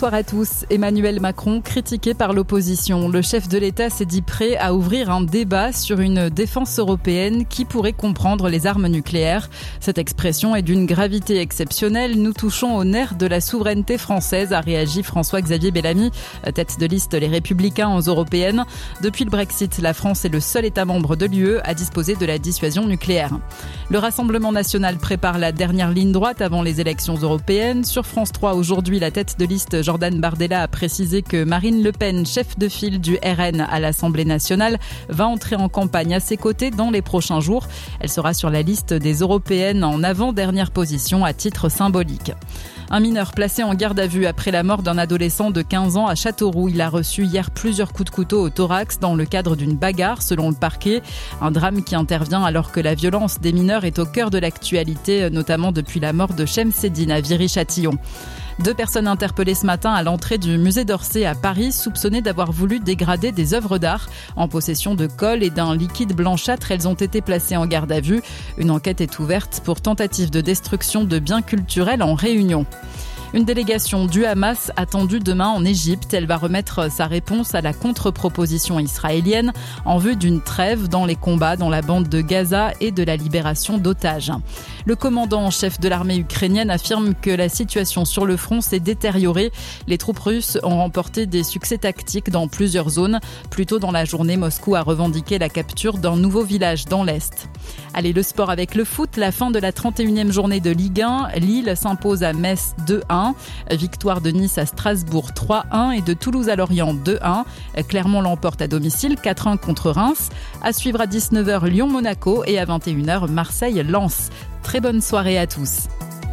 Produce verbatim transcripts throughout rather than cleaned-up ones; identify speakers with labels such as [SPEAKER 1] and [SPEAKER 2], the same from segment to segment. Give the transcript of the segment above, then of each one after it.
[SPEAKER 1] Bonsoir à tous. Emmanuel Macron critiqué par l'opposition. Le chef de l'État s'est dit prêt à ouvrir un débat sur une défense européenne qui pourrait comprendre les armes nucléaires. Cette expression est d'une gravité exceptionnelle. Nous touchons au nerf de la souveraineté française, a réagi François-Xavier Bellamy, tête de liste Les Républicains aux européennes. Depuis le Brexit, la France est le seul État membre de l'U E à disposer de la dissuasion nucléaire. Le Rassemblement national prépare la dernière ligne droite avant les élections européennes. Sur France trois, aujourd'hui, la tête de liste Jordan Bardella a précisé que Marine Le Pen, chef de file du R N à l'Assemblée nationale, va entrer en campagne à ses côtés dans les prochains jours. Elle sera sur la liste des européennes en avant-dernière position à titre symbolique. Un mineur placé en garde à vue après la mort d'un adolescent de quinze ans à Châteauroux. Il a reçu hier plusieurs coups de couteau au thorax dans le cadre d'une bagarre, selon le parquet. Un drame qui intervient alors que la violence des mineurs est au cœur de l'actualité, notamment depuis la mort de Chemseddine à Viry-Châtillon. Deux personnes interpellées ce matin à l'entrée du musée d'Orsay à Paris, soupçonnées d'avoir voulu dégrader des œuvres d'art. En possession de colle et d'un liquide blanchâtre, elles ont été placées en garde à vue. Une enquête est ouverte pour tentative de destruction de biens culturels en Réunion. Une délégation du Hamas attendue demain en Égypte. Elle va remettre sa réponse à la contre-proposition israélienne en vue d'une trêve dans les combats dans la bande de Gaza et de la libération d'otages. Le commandant en chef de l'armée ukrainienne affirme que la situation sur le front s'est détériorée. Les troupes russes ont remporté des succès tactiques dans plusieurs zones. Plus tôt dans la journée, Moscou a revendiqué la capture d'un nouveau village dans l'Est. Allez, le sport avec le foot. La fin de la trente et unième journée de Ligue un. Lille s'impose à Metz deux un. Victoire de Nice à Strasbourg trois un et de Toulouse à Lorient deux un. Clermont l'emporte à domicile quatre un contre Reims. À suivre à dix-neuf heures Lyon-Monaco et à vingt et une heures Marseille-Lens. Très bonne soirée à tous.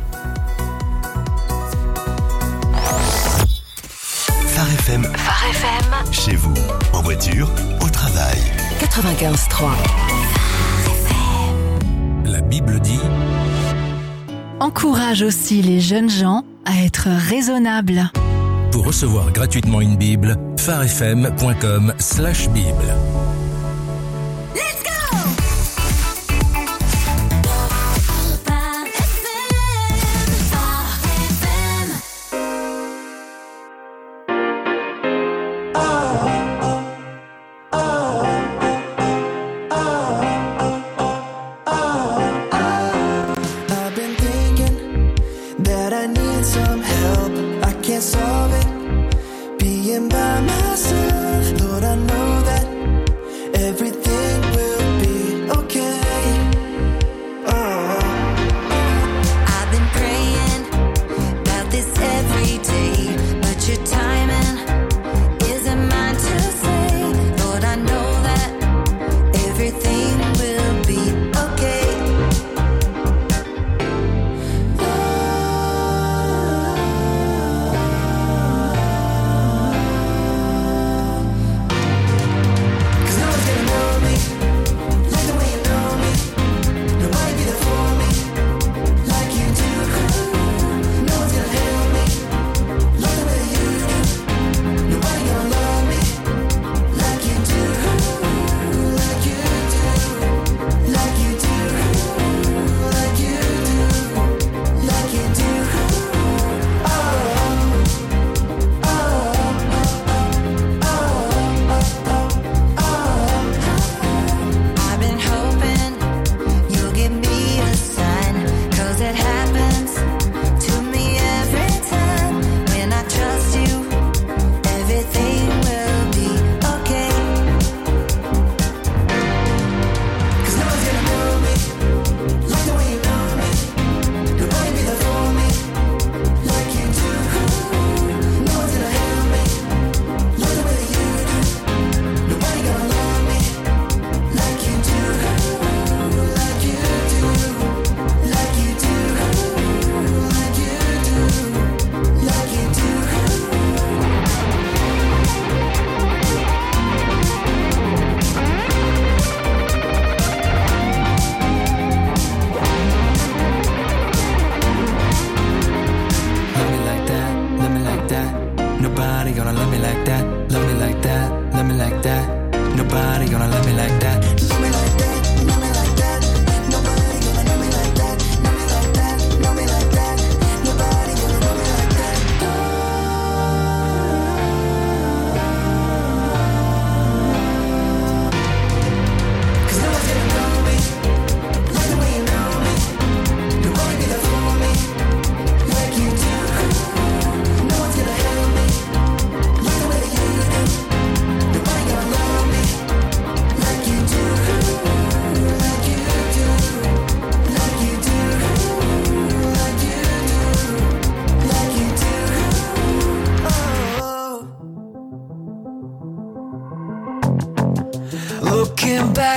[SPEAKER 2] Phare F M.
[SPEAKER 3] Phare F M.
[SPEAKER 2] Chez vous, en voiture, au travail.
[SPEAKER 3] quatre-vingt-quinze trois.
[SPEAKER 2] La Bible dit...
[SPEAKER 4] Encourage aussi les jeunes gens à être raisonnables.
[SPEAKER 2] Pour recevoir gratuitement une Bible, pharefm point com slash Bible.
[SPEAKER 5] Solve it, being by myself. Lord, I know that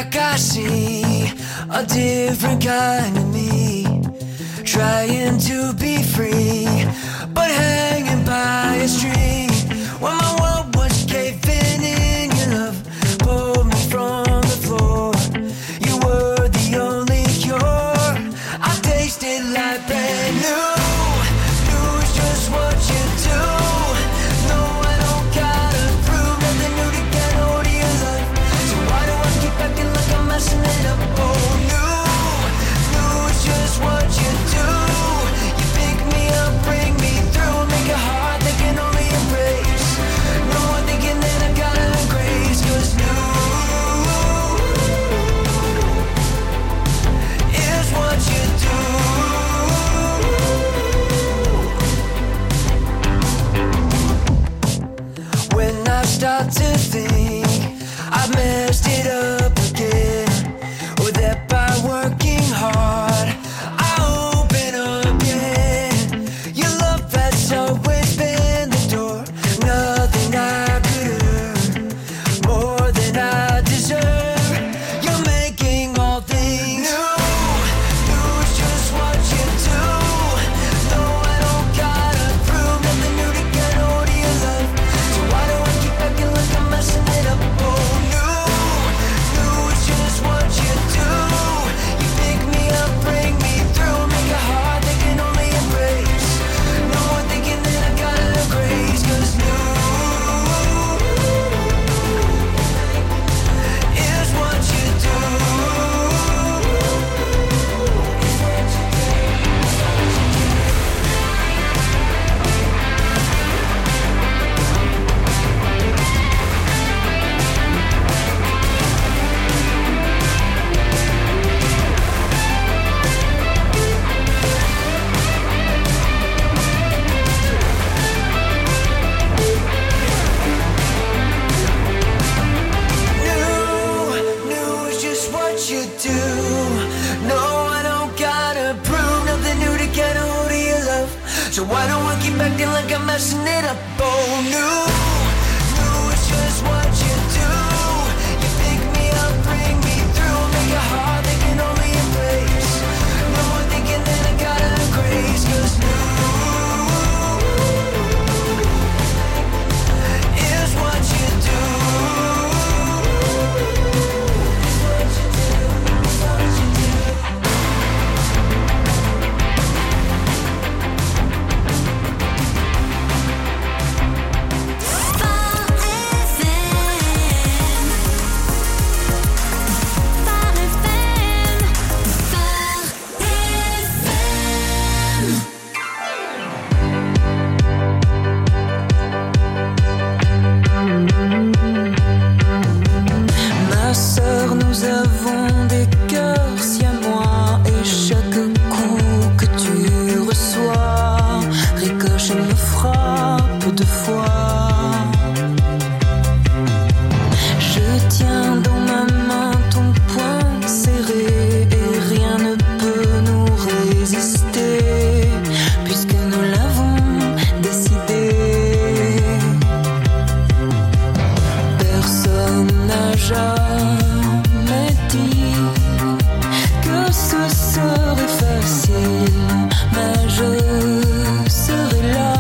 [SPEAKER 5] like I see a different kind of me, trying to be free, but hanging by a string. When my world was caving in, your love pulled me from the floor. You were the only cure. I tasted like brand new. New is just what you do. No, I don't gotta prove nothing new to get hold of your love. So why do I keep acting like I'm messing it up? Oh, new, new is just what you do. You pick me up, bring me through, make it hard, they can only embrace. No one thinking that I got a grace, 'cause new is what you do. When I start to think I've messed it up again, or that by working hard I open up again. Your love has always been the door, nothing I could earn, more than I deserve. You're making all things new. New is just what you do. No, I don't gotta prove nothing new to get hold of your love. So why do I keep acting like I'm messing it up? Oh, new, new is just what you do. You pick me up, bring me through, make it hard, they can only embrace. No one thinking that I got a grace, 'cause new is what you do. New, new is just what you do. No, I don't gotta prove nothing new to get a hold of your love. So why don't I keep acting like I'm messing it up? Oh, new, new is just what you do. You pick me up, bring me through, make it hard, they can only embrace. No one thinking that I got a grace, 'cause new is what you do. Ma sœur, nous avons des cœurs si à moi, et chaque coup que tu reçois ricoche et me frappe deux fois. Je tiens dans ma main ton poing serré, et rien ne peut nous résister, puisque nous l'avons décidé. Personne n'a jamais dit que ce serait facile, mais je serai là.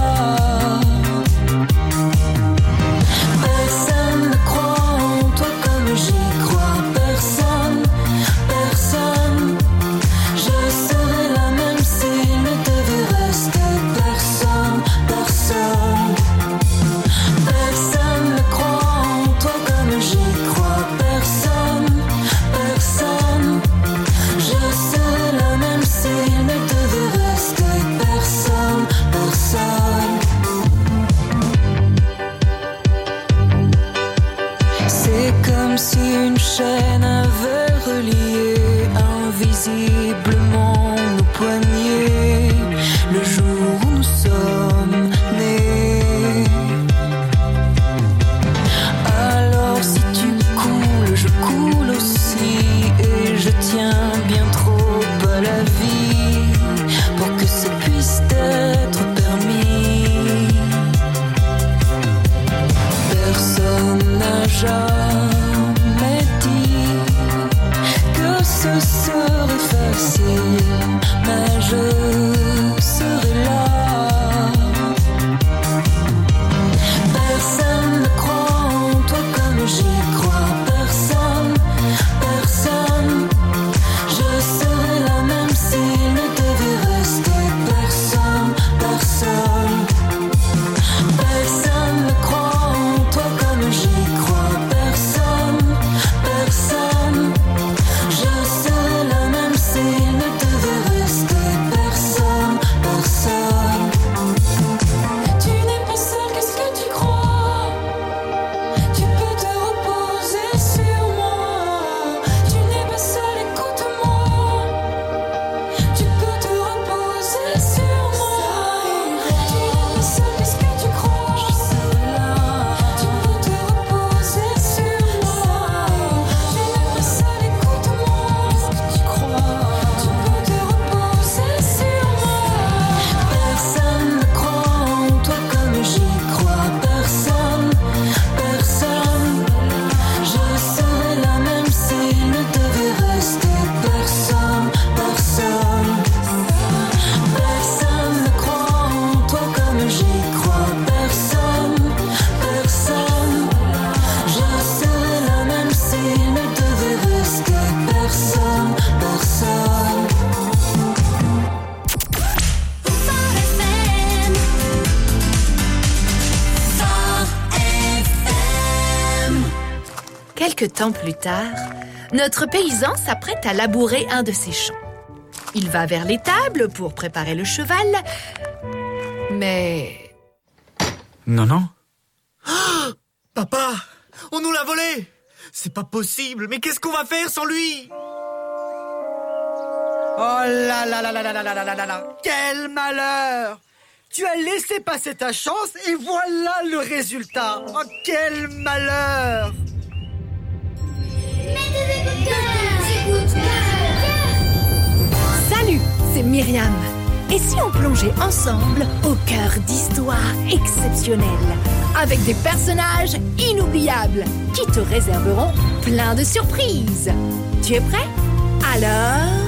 [SPEAKER 5] Personne ne croit en toi comme j'y crois. Personne, personne. Je serai là même s'il ne devait rester personne, personne. Personne ne croit en toi comme j'y crois. Personne, personne. Je serai là même s'il ne devait rester personne, personne. C'est comme si une chaîne avait relié invisiblement nos poignets le jour où nous sommes nés. Alors si tu coules, je coule aussi, et je tiens bien trop à la vie pour que ça puisse être permis. Personne n'a jamais dit facile, mais je serai là. Personne ne croit en toi comme j'y crois. Personne, personne. Je serai là même s'il ne devait rester personne, personne. Personne ne croit en toi comme j'y crois. Personne, personne. Je serai là même s'il ne devait rester personne, personne. Tu n'es pas seul, qu'est-ce que tu crois? Tu peux te reposer sur moi. Tu n'es pas seul, écoute-moi. Tu peux te reposer sur moi. Tu n'es pas seul, qu'est-ce que tu crois? Je serai là. Tu peux te reposer sur moi. Tu n'es pas seul, écoute-moi. Qu'est-ce que tu crois? Tu peux te reposer sur moi. Personne ne croit en toi comme j'y crois. Personne, personne. Je serai là même s'il ne devait rester personne, personne. Personne ne croit en toi comme j'y crois. Personne, personne. Je serai là même s'il ne devait rester personne, personne.
[SPEAKER 6] Quelque temps plus tard, notre paysan s'apprête à labourer un de ses champs. Il va vers l'étable pour préparer le cheval, mais...
[SPEAKER 7] Non, non.
[SPEAKER 8] Papa, on nous l'a volé. C'est pas possible, mais qu'est-ce qu'on va faire sans lui? Oh là là là là là là là là là là. Quel malheur! Tu as laissé passer ta chance et voilà le résultat. Oh, quel malheur!
[SPEAKER 6] Salut, c'est Myriam. Et si on plongeait ensemble au cœur d'histoires exceptionnelles, avec des personnages inoubliables qui te réserveront plein de surprises. Tu es prêt? Alors...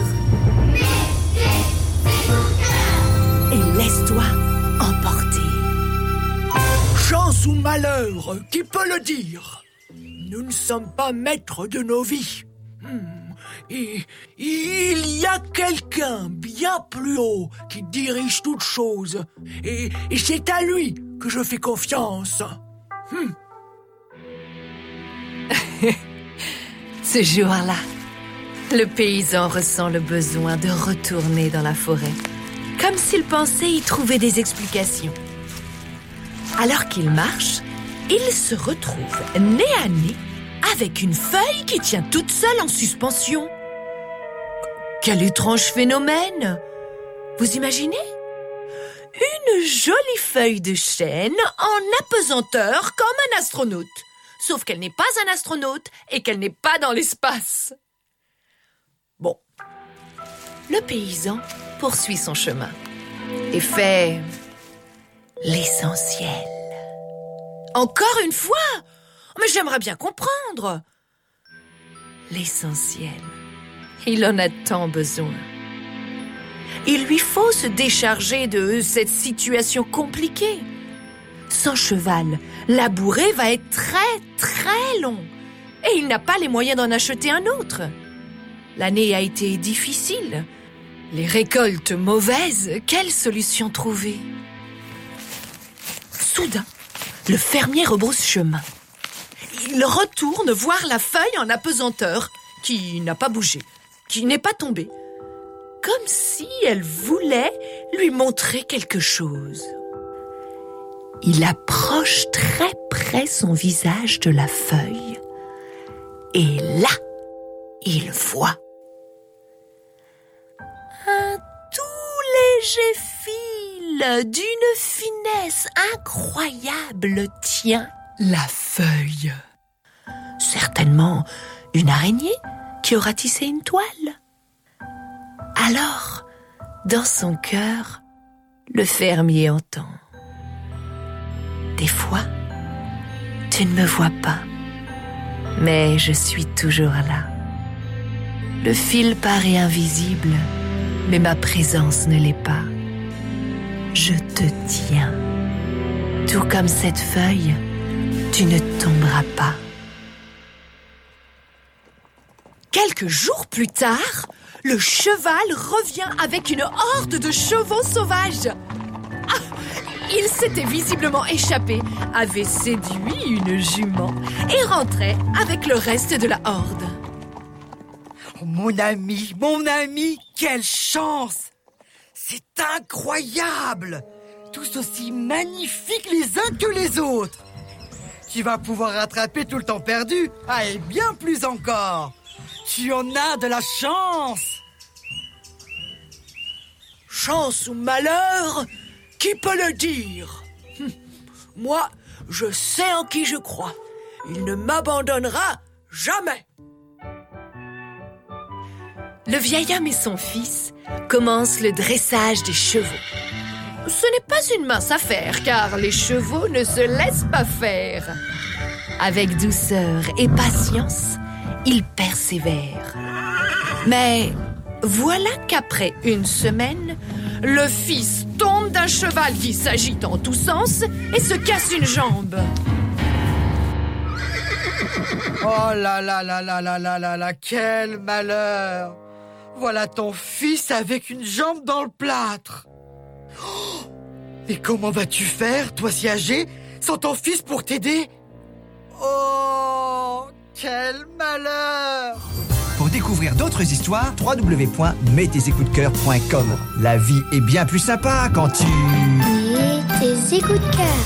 [SPEAKER 6] et laisse-toi emporter.
[SPEAKER 9] Chance ou malheur, qui peut le dire? Nous ne sommes pas maîtres de nos vies. Hmm. Et il y a quelqu'un bien plus haut qui dirige toutes choses. Et, et c'est à lui que je fais confiance. Hmm.
[SPEAKER 6] Ce jour-là, le paysan ressent le besoin de retourner dans la forêt, comme s'il pensait y trouver des explications. Alors qu'il marche, il se retrouve nez à nez avec une feuille qui tient toute seule en suspension. Quel étrange phénomène! Vous imaginez? Une jolie feuille de chêne en apesanteur comme un astronaute. Sauf qu'elle n'est pas un astronaute et qu'elle n'est pas dans l'espace. Bon, le paysan poursuit son chemin et fait l'essentiel. Encore une fois, mais j'aimerais bien comprendre. L'essentiel, il en a tant besoin. Il lui faut se décharger de cette situation compliquée. Sans cheval, labourer va être très très long et il n'a pas les moyens d'en acheter un autre. L'année a été difficile. Les récoltes mauvaises, quelle solution trouver? Soudain, le fermier rebrousse chemin. Il retourne voir la feuille en apesanteur, qui n'a pas bougé, qui n'est pas tombée. Comme si elle voulait lui montrer quelque chose. Il approche très près son visage de la feuille. Et là, il voit un tout léger fil d'une finesse incroyable tient la feuille. Certainement une araignée qui aura tissé une toile. Alors, dans son cœur, le fermier entend. Des fois, tu ne me vois pas, mais je suis toujours là. Le fil paraît invisible, mais ma présence ne l'est pas. Je te tiens. Tout comme cette feuille, tu ne tomberas pas. Quelques jours plus tard, le cheval revient avec une horde de chevaux sauvages. Ah, il s'était visiblement échappé, avait séduit une jument et rentrait avec le reste de la horde.
[SPEAKER 8] Oh, mon ami, mon ami, quelle chance! C'est incroyable! Tous aussi magnifiques les uns que les autres! Tu vas pouvoir rattraper tout le temps perdu, ah, et bien plus encore! Tu en as de la chance!
[SPEAKER 9] Chance ou malheur, qui peut le dire? Hum, Moi, je sais en qui je crois. Il ne m'abandonnera jamais.
[SPEAKER 6] Le vieil homme et son fils commencent le dressage des chevaux. Ce n'est pas une mince affaire, car les chevaux ne se laissent pas faire. Avec douceur et patience, ils persévèrent. Mais voilà qu'après une semaine, le fils tombe d'un cheval qui s'agite en tous sens et se casse une jambe.
[SPEAKER 8] Oh là là là là là là là là, quel malheur! Voilà ton fils avec une jambe dans le plâtre. Oh, et comment vas-tu faire, toi si âgé, sans ton fils pour t'aider? Oh, quel malheur!
[SPEAKER 10] Pour découvrir d'autres histoires, w w w point mets tes écoutes cœur point com. La vie est bien plus sympa quand tu...
[SPEAKER 11] Mets tes écoutes cœur.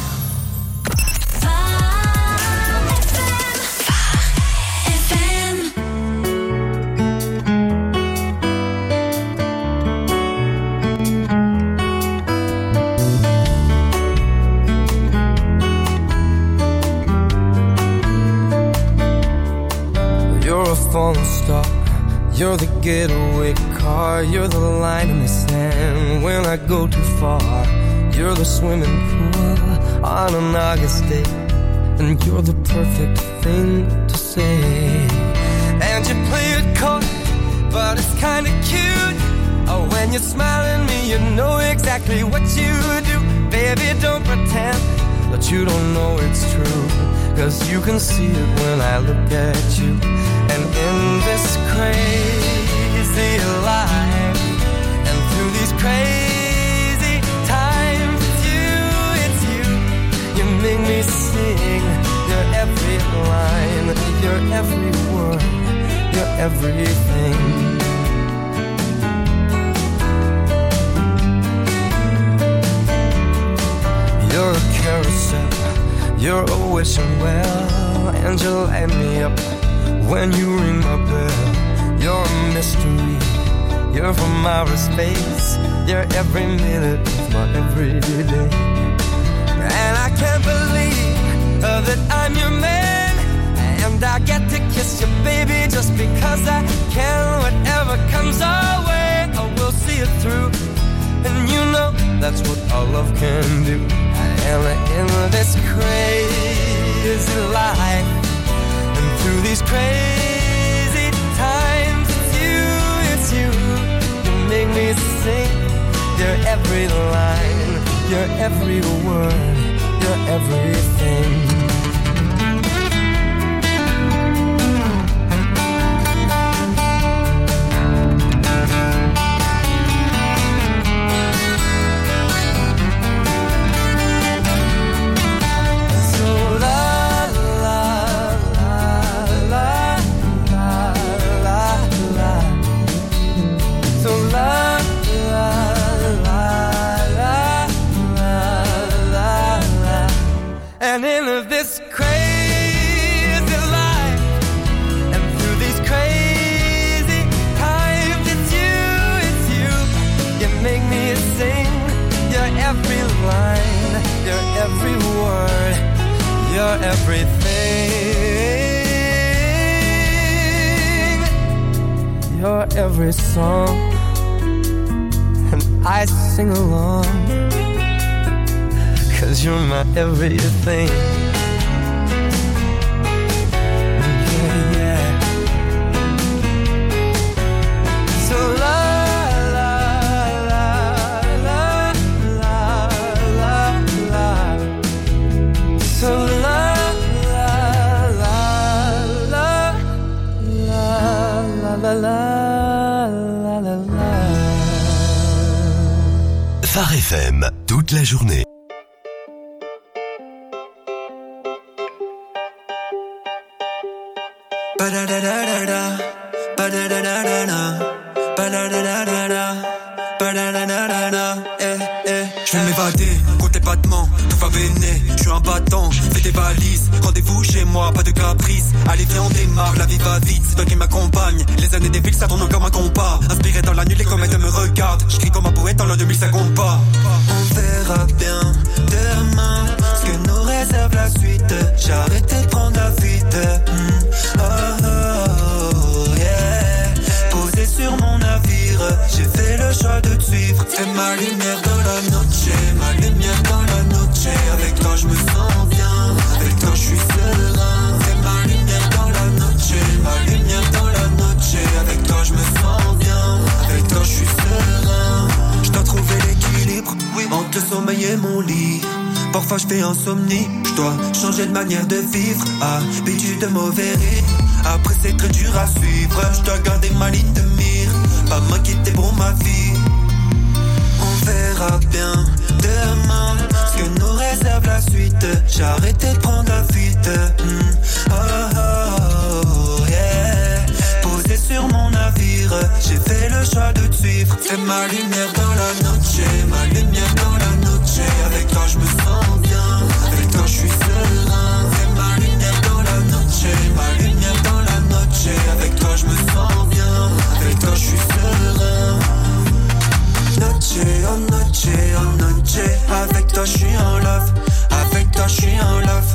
[SPEAKER 5] Falling star, you're the getaway car, you're the line in the sand when I go too far. You're the swimming pool on an August day, and you're the perfect thing to say. And you play it cold, but it's kinda cute. Oh, when you smile at me, you know exactly what you do. Baby, don't pretend that you don't know it's true, 'cause you can see it when I look at you. And in this crazy life, and through these crazy times, it's you, it's you. You make me sing your every line, your every word, your everything. You're a carousel, you're a wishing well, and you light me up when you ring my bell. You're a mystery, you're from outer space, you're every minute of my everyday. And I can't believe uh, that I'm your man, and I get to kiss you, baby, just because I can. Whatever comes our way, I will see it through, and you know that's what our love can do. And in this crazy life, through these crazy times, it's you, it's you. You make me sing your every line, your every word, your everything. And in this crazy life, and through these crazy times, it's you, it's you. You make me sing your every line, your every word, your everything, your every song. And I sing along, 'cause you're my everything. Yeah, yeah.
[SPEAKER 2] Phare F M, toute la journée.
[SPEAKER 5] Ba-da-da-da-da-da, ba-da-da-da-da-da, ba-da-da-da-da-da, ba-da-da-da-da-da, eh, eh. Je vais m'évader, côté battement, tout va béné. Je suis un battant, fais tes valises. Rendez-vous chez moi, pas de caprice. Allez viens on démarre, la vie va vite. C'est toi qui m'accompagne, les années défilent, ça tourne comme un compas. Inspiré dans la nuit, les comètes me regardent. J'cris comme un poète dans l'an deux mille, ça compte pas. On verra bien demain ce que nous réserve la suite. J'ai arrêté de prendre la fuite. mm. oh, oh, oh, yeah. Posé sur mon navire, j'ai fait le choix de te suivre. Fais ma lumière dans la noche, ma lumière dans la noche. Avec toi je me sens bien, avec toi je suis serein. Fais ma lumière dans la noche, ma lumière dans la noche. Avec toi je me sens bien, avec toi je suis serein. Je dois trouver l'équilibre, oui, entre le sommeil et mon lit. Parfois je fais insomnie, je dois changer de manière de vivre. Habitude de mauvais rythme, après c'est très dur à suivre. Je dois garder ma ligne de mire, pas m'inquiéter pour ma vie. On verra bien demain ce que nous réserve la suite. J'ai arrêté de prendre la fuite. mm. oh, oh, oh, yeah. Posé sur mon navire, j'ai fait le choix de te suivre. Fais ma lumière dans la noche, ma lumière dans la noche. Avec toi je me sens bien, avec toi je suis serein. Fais ma lumière dans la noche, ma lumière dans la noche. Avec toi je me sens bien, avec toi je suis serein. Noche, oh noche, oh noche. Avec toi je suis en love, avec toi je suis en love.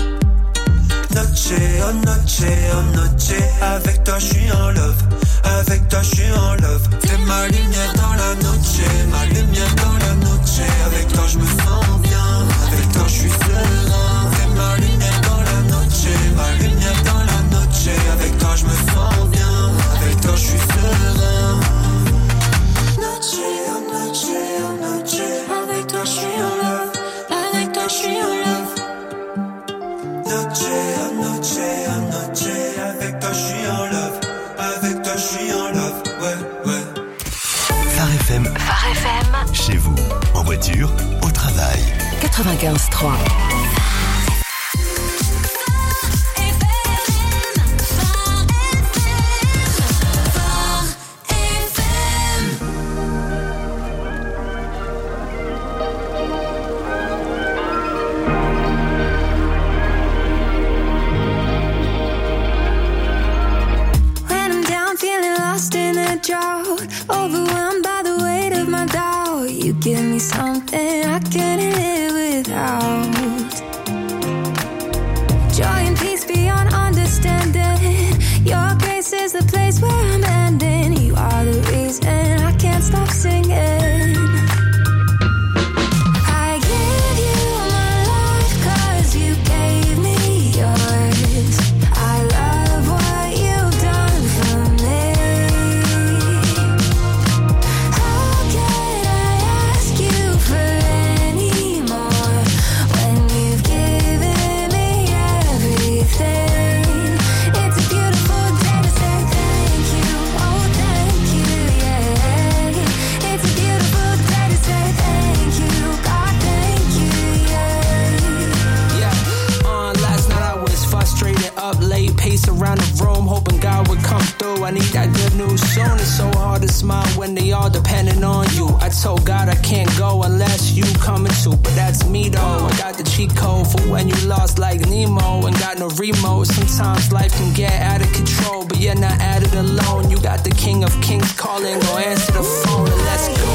[SPEAKER 5] Noche, oh noche, oh noche. Avec toi je suis en love, avec toi je suis en love. Fais ma lumière dans la noche, ma lumière dans la noche. Avec toi je me sens bien, avec toi je suis serein. Fais ma lumière dans la noche, ma lumière dans la noche. Avec toi je me sens bien, avec toi je suis serein. Noche, oh noche, oh noche. Avec toi je suis en love, avec toi je suis en love. Noche, oh noche, oh noche. Avec toi je suis en love, avec toi je suis en love, ouais, ouais.
[SPEAKER 2] Phare F M.
[SPEAKER 3] Phare F M.
[SPEAKER 2] Chez vous, en voiture, au travail.
[SPEAKER 3] quatre-vingt-quinze trois.
[SPEAKER 12] Overwhelmed by the weight of my doubt, you give me something I can't live without. Joy and peace beyond understanding. Your grace is the place where I'm ending. You are the reason I can't stop singing. I give you my life 'cause you gave me yours. I love what you've done for me.
[SPEAKER 13] Around the room, hoping God would come through. I need that good news soon. It's so hard to smile when they all depending on you. I told God I can't go unless you coming too, but that's me though. I got the cheat code for when you lost like Nemo and got no remote. Sometimes life can get out of control, but you're not at it alone. You got the King of Kings calling, go answer the phone and let's go.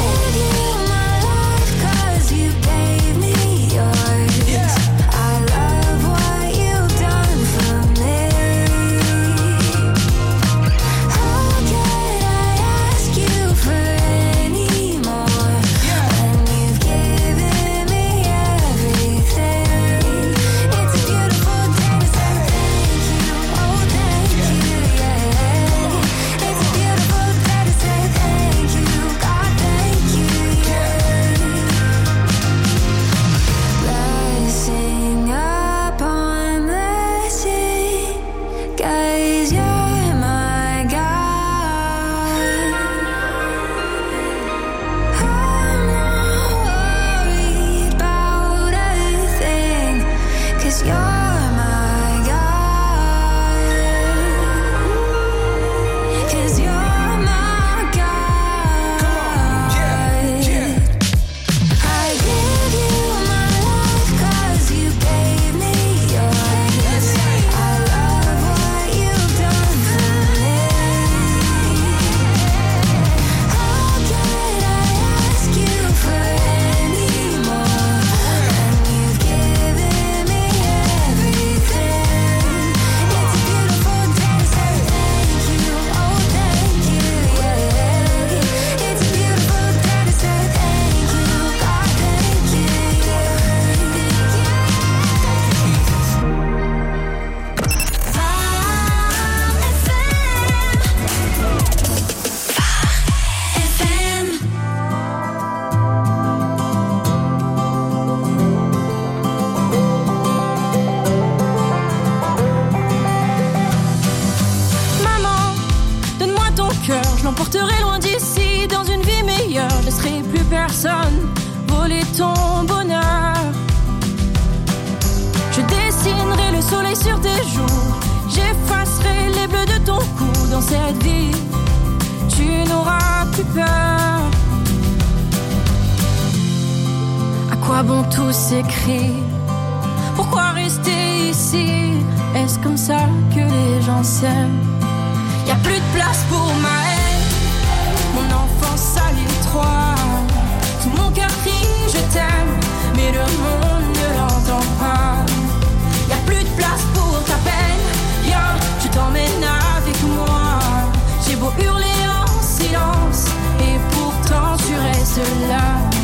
[SPEAKER 12] Thank you. dans cette vie, tu n'auras plus peur. À quoi bon tous ces cris? Pourquoi rester ici? Est-ce comme ça que les gens s'aiment? Y'a plus de place pour ma haine. Mon enfance à l'étroit. Tout mon cœur crie je t'aime, mais le monde ne l'entend pas. Y'a plus de place pour ta peine. Viens, je t'emmène avec moi. J'ai beau hurler en silence, et pourtant tu restes là.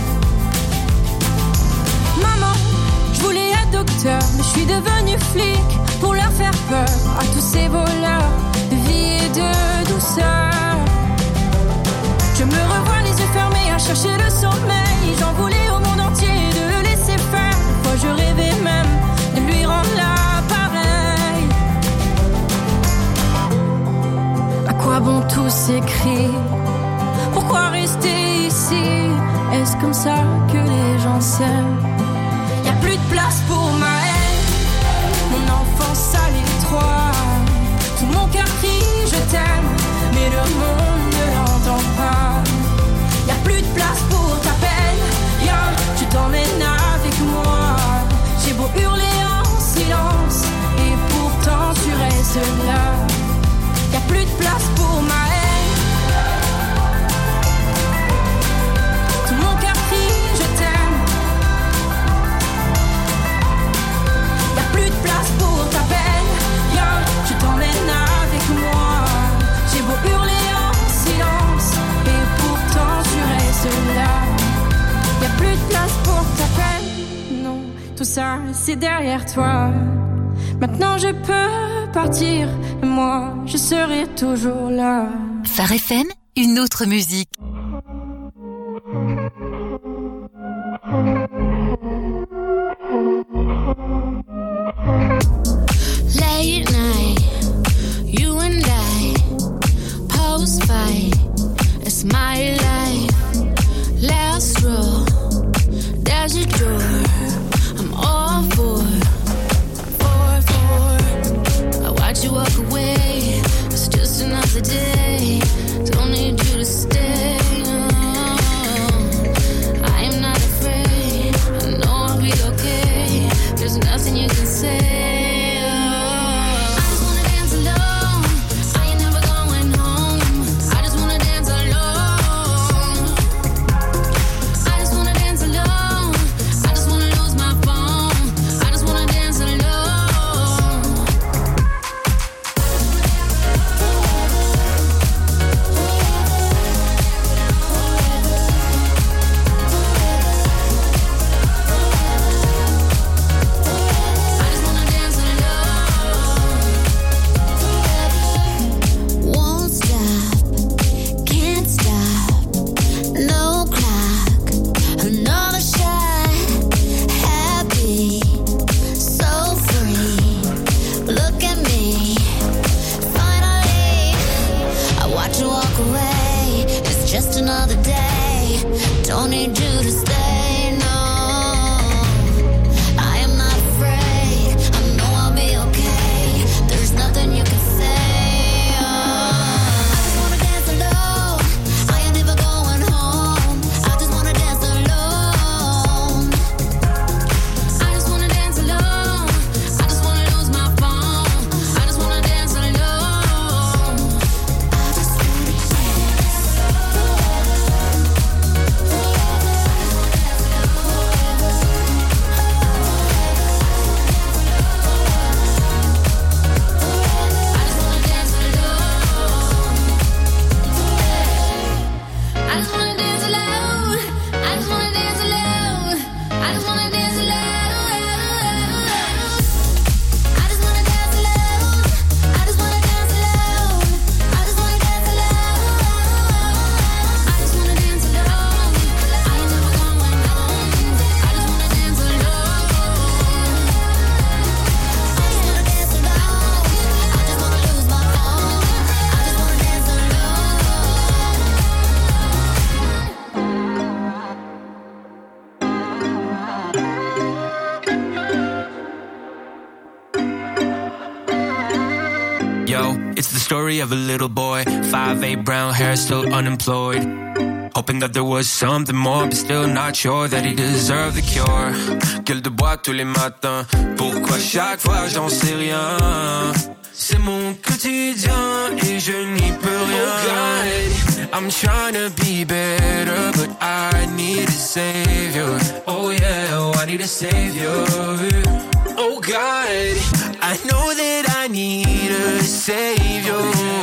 [SPEAKER 12] Maman, je voulais être docteur, mais je suis devenue flic pour leur faire peur à tous ces voleurs de vie et de douceur. Je me revois les yeux fermés à chercher le sommeil. J'en voulais au monde entier de le laisser faire. Moi je rêvais même de lui rendre l'appareil. À quoi bon tous ces cris? Pourquoi rester ici? Est-ce comme ça que les gens s'aiment? Y'a plus de place pour ma haine. Mon enfance à l'étroit. Tout mon cœur crie je t'aime, mais le monde ne l'entend pas. Y'a plus de place pour ta peine. Viens, je t'emmène avec moi. J'ai beau hurler en silence, et pourtant tu restes là. Y'a plus de place pour ma haine. Tout mon cœur crie je t'aime. Y'a plus de place pour ta peine. Viens, je t'emmène avec moi. J'ai beau hurler en silence, et pourtant tu restes là. Y'a plus de place pour ta peine. Non, tout ça c'est derrière toi. Maintenant je peux partir, et moi je serai toujours là.
[SPEAKER 4] Phare F M, une autre musique.
[SPEAKER 12] Late night, you and I, post fight, it's my life. Last row, there's your door. I'm all for, for, for. I watch you walk away. It's just another day. Don't need you to stay. Oh, I am not afraid. I know I'll be okay. There's nothing you can say.
[SPEAKER 14] story of a little boy, five eight, brown hair, still unemployed. Hoping that there was something more, but still not sure that he deserved the cure. Gueule de bois tous les matins, pourquoi chaque fois j'en sais rien? C'est mon quotidien et je n'y peux rien. Oh God, I'm trying to be better, but I need a savior. Oh yeah, I need a savior. Oh God, I know that I need a savior.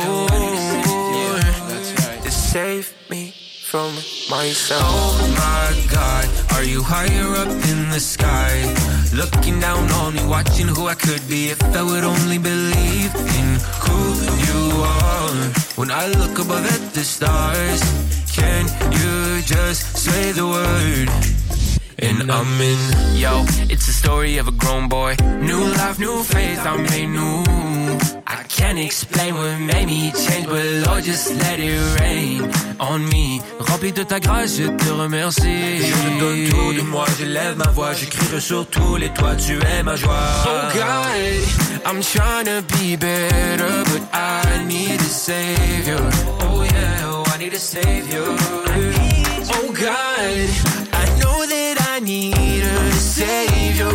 [SPEAKER 14] To save me from myself. Oh my God, are you higher up in the sky? Looking down on me, watching who I could be if I would only believe in who you are. When I look above at the stars, can you just say the word? And I'm in, yo, it's the story of a grown boy. New life, new faith, I'm made new. I can't explain what made me change, but Lord, just let it rain on me. Rempli de ta grâce, je te remercie. Je te donne tout de moi, j'élève ma voix, j'écris sur tous les toits, tu es ma joie. Oh God, I'm trying to be better, but I need a savior. Oh yeah, oh, I need a savior. Oh God, I know that I need a savior.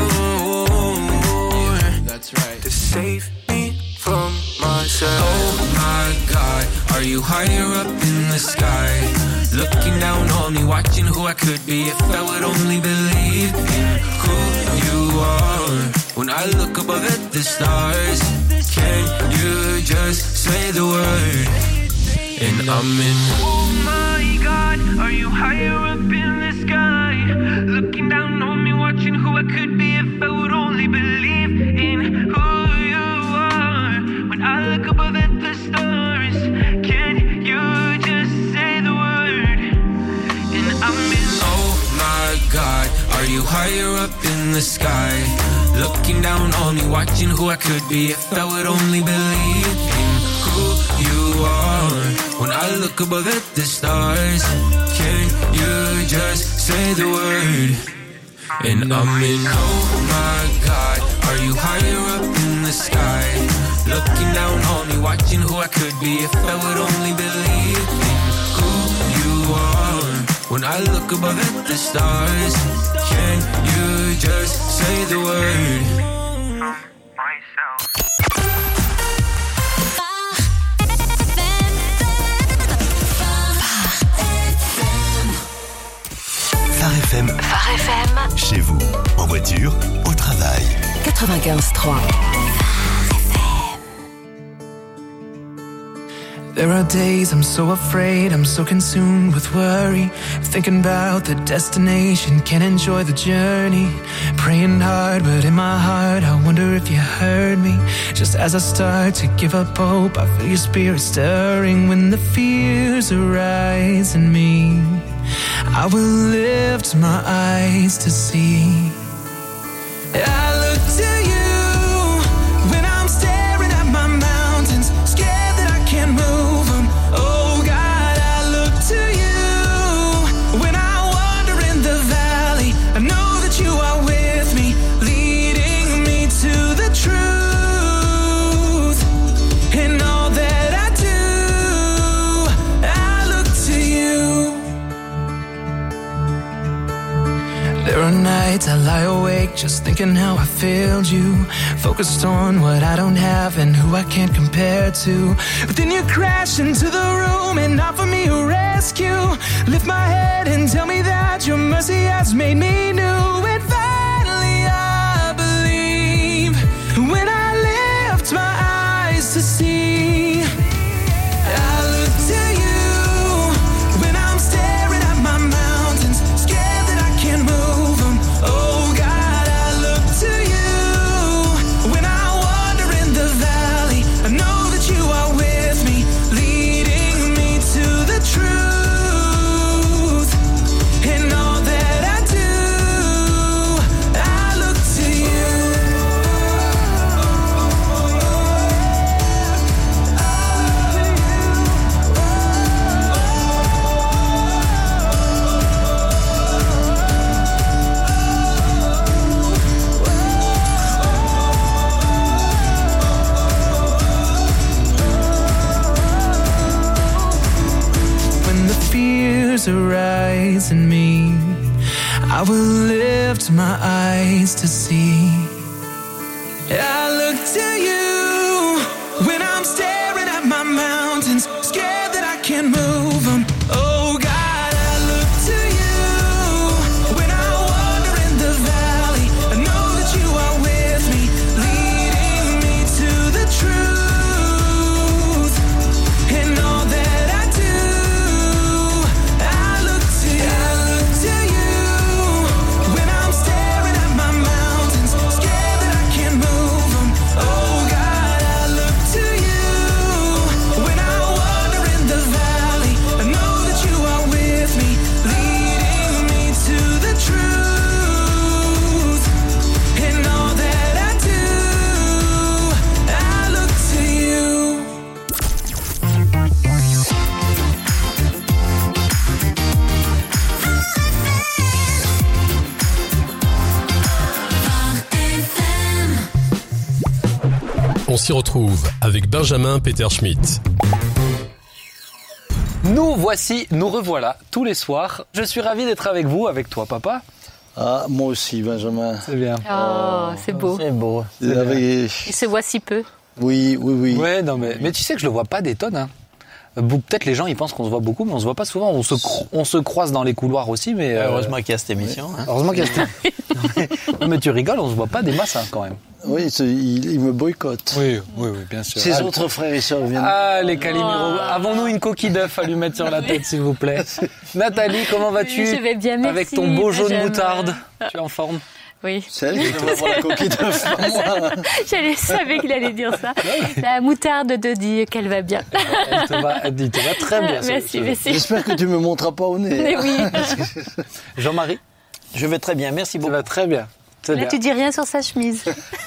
[SPEAKER 14] That's right. To save me from myself. Oh my God, are you higher up in the sky? Looking down on me, watching who I could be if I would only believe in who you are. When I look above at the stars, can you just say the word? And I'm in.
[SPEAKER 15] Oh my God, are you higher up in the sky? Looking down on me, watching who I could be if I would only believe in who you are. When I look above at the stars, can you just say the word? And I'm in.
[SPEAKER 14] Oh my God, are you higher up in the sky? Looking down on me, watching who I could be if I would only believe in who you are. When I look above at the stars, can you just say the word? And I'm in. Oh my God, are you higher up in the sky? Looking down on me, watching who I could be if I would only believe in who you are. When I look above at the stars, can you just say the word?
[SPEAKER 2] Phare F M.
[SPEAKER 3] Phare F M.
[SPEAKER 2] Chez vous, en voiture, au travail.
[SPEAKER 3] quatre-vingt-quinze trois.
[SPEAKER 16] There are days I'm so afraid, I'm so consumed with worry, thinking about the destination, can't enjoy the journey. Praying hard, but in my heart I wonder if you heard me. Just as I start to give up hope, I feel your spirit stirring. When the fears arise in me, I will lift my eyes to see. I look to you when I'm staring at my mountains, scared that I can't move them. Oh God, I look to you when I wander in the valley. I know that you are with me, leading me to the truth. In all that I do, I look to you. There are nights I lie awake just thinking how I failed you, focused on what I don't have and who I can't compare to. But then you crash into the room and offer me a rescue. Lift my head and tell me that your mercy has made me new. And finally I believe when I lift my eyes to see. I look to you when I'm staring at my mountains, scared that I can't move them. Oh God, I look to you when I wander in the valley. I know that you are with me, leading me to the truth. In all that I do, rise in me. I will lift my eyes to see. I look to you when I'm staring at my mountains, scared that I can't move them. Oh God, I look to you when I wander in the valley. I know that you are with me, leading me to the truth. In all that I do, I look to you. I look to you when I'm staring at my mountains, scared that I can't move them. Oh God, I look to you when I wander in the valley. I know that you are with me, leading me to the truth. In all that I do, I look to you.
[SPEAKER 17] On s'y retrouve avec Benjamin Peter Schmidt.
[SPEAKER 18] Nous voici, nous revoilà tous les soirs. Je suis ravi d'être avec vous, avec toi, papa.
[SPEAKER 19] Ah, moi aussi, Benjamin.
[SPEAKER 18] C'est bien.
[SPEAKER 20] Oh, c'est beau.
[SPEAKER 19] C'est beau.
[SPEAKER 18] C'est bien.
[SPEAKER 20] Il se voit si peu.
[SPEAKER 19] Oui, oui, oui.
[SPEAKER 18] Ouais, non, mais, mais tu sais que je le vois pas des tonnes. Hein. Peut-être les gens ils pensent qu'on se voit beaucoup, mais on se voit pas souvent. On se, cro- on se croise dans les couloirs aussi, mais euh,
[SPEAKER 19] Heureusement qu'il y a cette émission.
[SPEAKER 18] ouais.
[SPEAKER 19] Hein.
[SPEAKER 18] Heureusement qu'il y a cette. Non, mais tu rigoles, on se voit pas des masses hein, quand même.
[SPEAKER 19] Oui, c'est- il, il me boycotte.
[SPEAKER 18] Oui, oui, oui, bien sûr.
[SPEAKER 19] Ses
[SPEAKER 18] Ah,
[SPEAKER 19] autres frères et sœurs viennent.
[SPEAKER 18] Ah, les Calimero. Avons-nous une coquille d'œuf à lui mettre sur la tête, s'il vous plaît? Nathalie, comment vas-tu?
[SPEAKER 20] Je vais bien, merci.
[SPEAKER 18] Avec ton beau jaune
[SPEAKER 20] Benjamin.
[SPEAKER 18] moutarde. Tu es en forme?
[SPEAKER 20] Oui.
[SPEAKER 19] C'est elle qui devrait avoir la coquille d'œuf, pas moi.
[SPEAKER 20] J'allais savais qu'il allait dire ça. La moutarde de dit qu'elle va bien.
[SPEAKER 18] Elle te va, elle dit, te va très bien. ce-
[SPEAKER 20] Merci,
[SPEAKER 18] ce-
[SPEAKER 20] merci.
[SPEAKER 19] J'espère que tu me montreras pas au nez.
[SPEAKER 20] Mais oui.
[SPEAKER 18] Jean-Marie?
[SPEAKER 19] Je vais très bien, merci
[SPEAKER 18] Ça
[SPEAKER 19] beaucoup.
[SPEAKER 18] va très bien. C'est
[SPEAKER 20] Là,
[SPEAKER 18] bien.
[SPEAKER 20] tu dis rien sur sa chemise.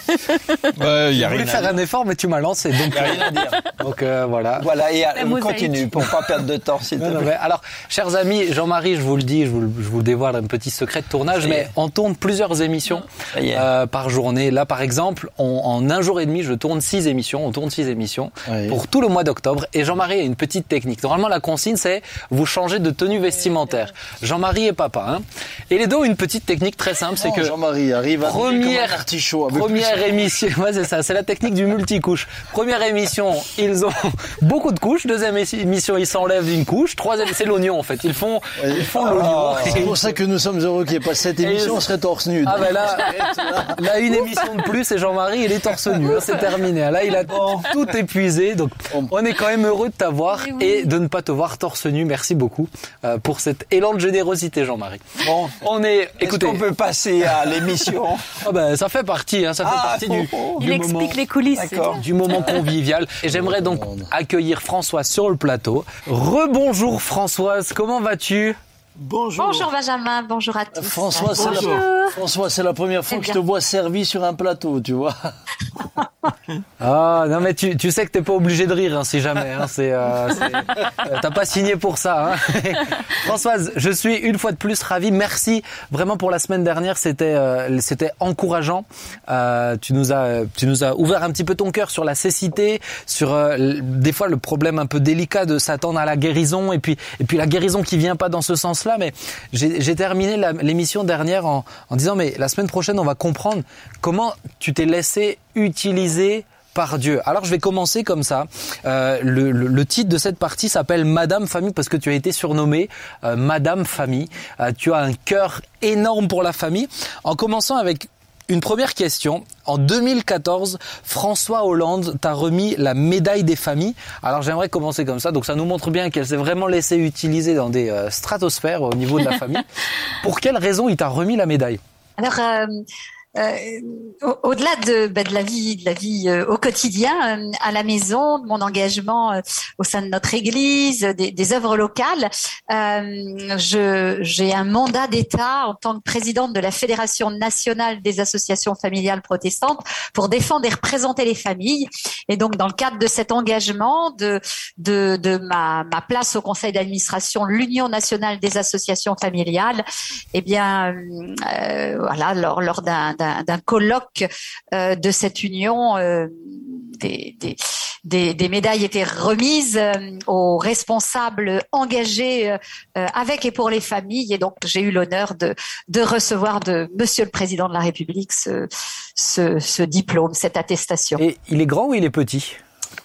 [SPEAKER 19] Ouais, y
[SPEAKER 18] Je
[SPEAKER 19] a
[SPEAKER 18] voulais
[SPEAKER 19] rien à
[SPEAKER 18] faire
[SPEAKER 19] dire.
[SPEAKER 18] un effort, mais tu m'as lancé. Donc,
[SPEAKER 19] Y a rien à dire.
[SPEAKER 18] donc euh, voilà.
[SPEAKER 19] Voilà, et
[SPEAKER 20] La
[SPEAKER 19] euh,
[SPEAKER 20] mosaïque.
[SPEAKER 19] continue pour pas perdre de temps, s'il te
[SPEAKER 18] Non, non,
[SPEAKER 19] plaît.
[SPEAKER 18] mais alors, chers amis, Jean-Marie, je vous le dis, je vous, le- je vous le dévoile, un petit secret de tournage,
[SPEAKER 19] Ça y
[SPEAKER 18] mais
[SPEAKER 19] est.
[SPEAKER 18] on tourne plusieurs émissions
[SPEAKER 19] Ça y est.
[SPEAKER 18] euh, par journée. Là, par exemple, on- en un jour et demi, je tourne six émissions. On tourne six émissions
[SPEAKER 19] Oui.
[SPEAKER 18] pour tout le mois d'octobre. Et Jean-Marie a une petite technique. Normalement, la consigne, c'est vous changez de tenue vestimentaire. Jean-Marie et papa. Hein. Et les deux ont une petite technique très simple, c'est
[SPEAKER 19] Non,
[SPEAKER 18] que
[SPEAKER 19] Jean-Marie arrive à
[SPEAKER 18] Première-
[SPEAKER 19] comme un artichaut. avec
[SPEAKER 18] Première
[SPEAKER 19] plus-
[SPEAKER 18] émission, ouais, c'est ça, c'est la technique du multicouche. Première émission, ils ont beaucoup de couches. Deuxième émission, ils s'enlèvent une couche. Troisième, c'est l'oignon en fait. Ils font, ils font l'oignon.
[SPEAKER 19] Ah, c'est pour ça que nous sommes heureux qu'il n'y ait pas cette émission,
[SPEAKER 18] Et-
[SPEAKER 19] on serait torse nu.
[SPEAKER 18] Ah ben là, là une émission de plus et Jean-Marie il est torse nu, hein, c'est terminé. Là il a tout épuisé, donc on est quand même heureux de t'avoir et de ne pas te voir torse nu. Merci beaucoup euh, pour cet élan de générosité, Jean-Marie.
[SPEAKER 19] Bon,
[SPEAKER 18] On est,
[SPEAKER 19] est-ce
[SPEAKER 18] écoutez,
[SPEAKER 19] qu'on peut passer à l'émission?
[SPEAKER 18] ah ben ça fait partie, hein, ça fait
[SPEAKER 19] Ah,
[SPEAKER 18] partie du,
[SPEAKER 19] oh, oh.
[SPEAKER 18] du
[SPEAKER 20] Il
[SPEAKER 18] moment.
[SPEAKER 20] explique les coulisses. c'est
[SPEAKER 19] D'accord.
[SPEAKER 20] bien.
[SPEAKER 18] Du moment convivial. Et j'aimerais donc accueillir Françoise sur le plateau. Rebonjour Françoise, comment vas-tu?
[SPEAKER 19] Bonjour.
[SPEAKER 21] Bonjour Benjamin, bonjour à tous.
[SPEAKER 19] François, c'est
[SPEAKER 21] Bonjour.
[SPEAKER 19] la, François, c'est la première fois
[SPEAKER 21] C'est
[SPEAKER 19] que je
[SPEAKER 21] bien.
[SPEAKER 19] te vois servi sur un plateau, tu vois.
[SPEAKER 18] Ah non mais tu, tu sais que t'es pas obligé de rire hein, si jamais. Hein, c'est, euh, c'est- euh, t'as pas signé pour ça. Hein. Françoise, je suis une fois de plus ravi. Merci vraiment pour la semaine dernière. C'était euh, c'était encourageant. Euh, tu nous as tu nous as ouvert un petit peu ton cœur sur la cécité, sur euh, l- des fois le problème un peu délicat de s'attendre à la guérison et puis et puis la guérison qui vient pas dans ce sens-là. Mais j'ai, j'ai terminé la- l'émission dernière en, en disant mais la semaine prochaine on va comprendre comment tu t'es laissé utiliser par Dieu. Alors je vais commencer comme ça. Euh, le, le, le titre de cette partie s'appelle Madame Famille parce que tu as été surnommée euh, Madame Famille. Euh, tu as un cœur énorme pour la famille. En commençant avec une première question. En deux mille quatorze, François Hollande t'a remis la médaille des familles. Alors j'aimerais commencer comme ça. Donc ça nous montre bien qu'elle s'est vraiment laissée utiliser dans des euh, stratosphères au niveau de la famille. Pour quelle raison il t'a remis la médaille?
[SPEAKER 21] Alors, euh, euh, au- au-delà de, bah, de la vie, de la vie euh, au quotidien, euh, à la maison, de mon engagement euh, au sein de notre Église, des, des œuvres locales, euh, je, j'ai un mandat d'État en tant que présidente de la Fédération nationale des associations familiales protestantes pour défendre et représenter les familles. Et donc, dans le cadre de cet engagement, de de, de ma, ma place au conseil d'administration, de l'Union nationale des associations familiales, eh bien, euh, voilà, lors, lors d'un, d'un, d'un colloque euh, de cette union, euh, des, des, des, des médailles étaient remises euh, aux responsables engagés euh, avec et pour les familles. Et donc, j'ai eu l'honneur de, de recevoir de Monsieur le Président de la République ce, ce, ce diplôme, cette attestation.
[SPEAKER 18] Et il est grand ou il est petit ?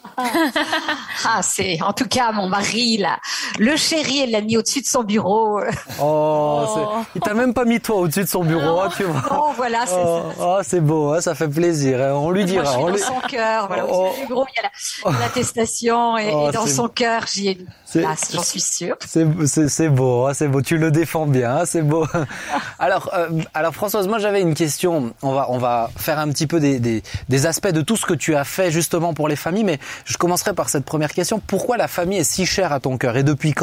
[SPEAKER 21] Ah, c'est en tout cas mon mari là, le chéri, elle l'a mis au-dessus de son bureau.
[SPEAKER 18] Oh, oh. Il t'a même pas mis toi au-dessus de son bureau, hein, tu vois.
[SPEAKER 21] Oh, voilà, c'est
[SPEAKER 18] oh,
[SPEAKER 21] ça.
[SPEAKER 18] Oh, c'est beau, hein, ça fait plaisir. Hein, on lui dira.
[SPEAKER 21] Moi, je suis
[SPEAKER 18] on
[SPEAKER 21] dans
[SPEAKER 18] lui...
[SPEAKER 21] son cœur, voilà,
[SPEAKER 18] oh.
[SPEAKER 21] au-dessus du bureau, il y a la, l'attestation et, oh, et dans son cœur, j'y ai une place, j'en suis sûre.
[SPEAKER 18] C'est, c'est, c'est beau, hein, c'est beau. Tu le défends bien, hein, c'est beau. alors, euh, alors Françoise, moi j'avais une question. On va, on va faire un petit peu des, des, des aspects de tout ce que tu as fait justement pour les familles, mais je commencerai par cette première question. Pourquoi la famille est si chère à ton cœur et depuis quand ?